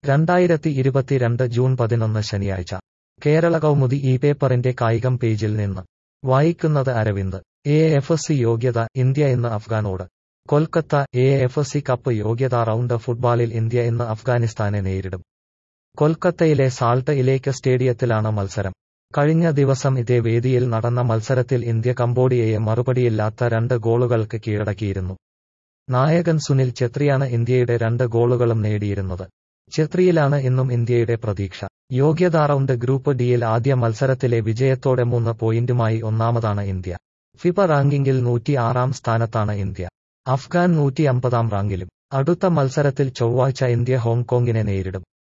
2022 June 11 ശനിയാഴ്ച കേരള കൗമുദി ഈ പേപ്പറിന്റെ കായികം പേജിൽ നിന്ന് വായിക്കുന്നത് അരവിന്ദ്. AFC യോഗ്യത, ഇന്ത്യ ഇന്ന് അഫ്ഗാനോട്. കൊൽക്കത്ത. AFC കപ്പ് യോഗ്യതാ റൗണ്ട് ഫുട്ബോളിൽ ഇന്ത്യ ഇന്ന് അഫ്ഗാനിസ്ഥാനെ നേരിടും. കൊൽക്കത്തയിലെ സാൾട്ട് ലേക്ക് സ്റ്റേഡിയത്തിലാണ് മത്സരം. കഴിഞ്ഞ ദിവസം ഇതേ വേദിയിൽ നടന്ന മത്സരത്തിൽ ഇന്ത്യ കംബോഡിയയെ മറുപടിയില്ലാത്ത 2 ഗോളുകൾക്ക് കീഴടക്കിയിരുന്നു. നായകൻ സുനിൽ ഛത്രിയാണ് ഇന്ത്യയുടെ 2 ഗോളുകളും നേടിയിരുന്നത്. ഛത്രിയിലാണ് ഇന്നും ഇന്ത്യയുടെ പ്രതീക്ഷ. യോഗ്യതാ റൗണ്ട് ഗ്രൂപ്പ് ഡിയിൽ ആദ്യ മത്സരത്തിലെ വിജയത്തോടെ 3 പോയിന്റുമായി ഒന്നാമതാണ് ഇന്ത്യ. ഫിഫ റാങ്കിങ്ങിൽ 106 സ്ഥാനത്താണ് ഇന്ത്യ. അഫ്ഗാൻ 150 റാങ്കിലും. അടുത്ത മത്സരത്തിൽ ചൊവ്വാഴ്ച ഇന്ത്യ ഹോങ്കോങ്ങിനെ നേരിടും.